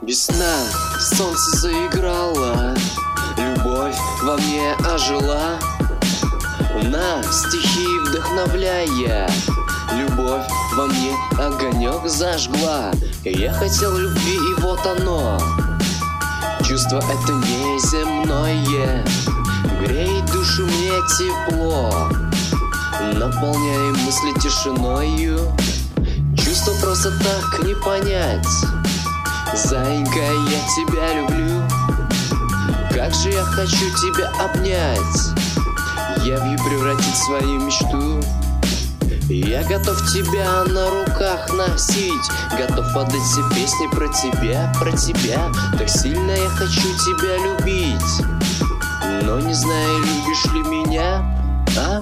Весна, солнце заиграло, любовь во мне ожила. На стихи вдохновляя, любовь во мне огонек зажгла. Я хотел любви, и вот оно. Чувство это неземное, греет душу мне тепло, наполняя мысли тишиною. Чувство просто так не понять. Зайка, я тебя люблю, как же я хочу тебя обнять, явью превратить в свою мечту. Я готов тебя на руках носить, готов отдать все песни про тебя, про тебя. Так сильно я хочу тебя любить, но не знаю, любишь ли меня, а?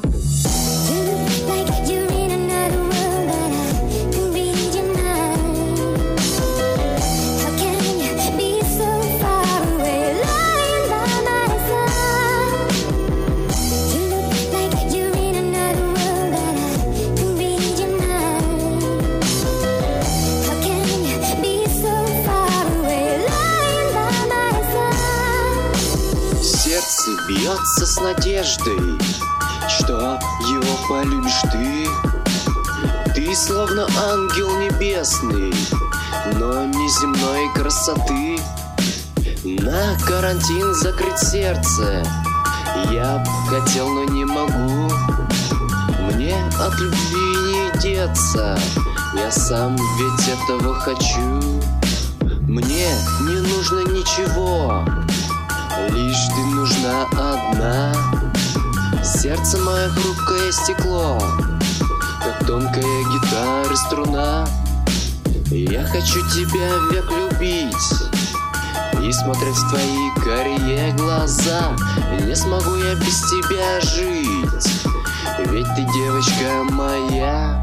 Сердце бьется с надеждой, что его полюбишь ты. Ты словно ангел небесный, но неземной красоты. На карантин закрыть сердце я б хотел, но не могу. Мне от любви не деться, я сам ведь этого хочу. Мне не нужно ничего, лишь ты нужна одна. Сердце мое хрупкое стекло, как тонкая гитара струна. Я хочу тебя век любить и смотреть в твои карие глаза. Не смогу я без тебя жить, ведь ты девочка моя.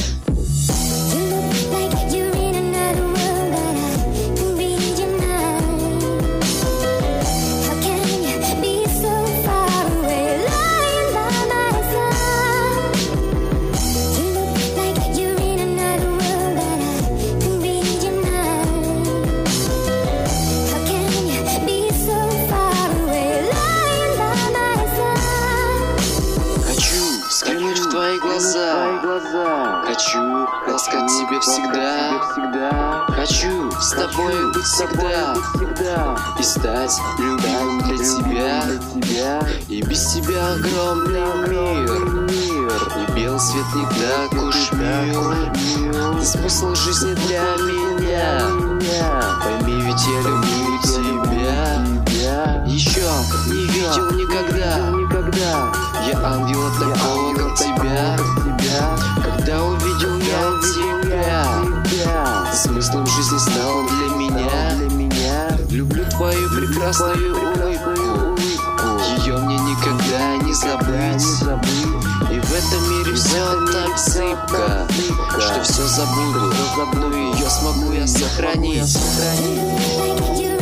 Взглянуть в твои глаза, хочу ласкать тебя всегда. Хочу с тобой быть всегда и стать любимым для тебя. И без тебя огромный мир, и белый свет не так уж мил. Ты смысл жизни для меня, пойми, ведь я люблю тебя. Еще не видел никогда я ангела такого, как тебя. Когда увидел я тебя, ты смыслом жизни стала для меня. Люблю твою прекрасную улыбку, ее мне никогда не забыть. И в этом мире все так зыбко, что все забуду, но ее смогу я сохранить.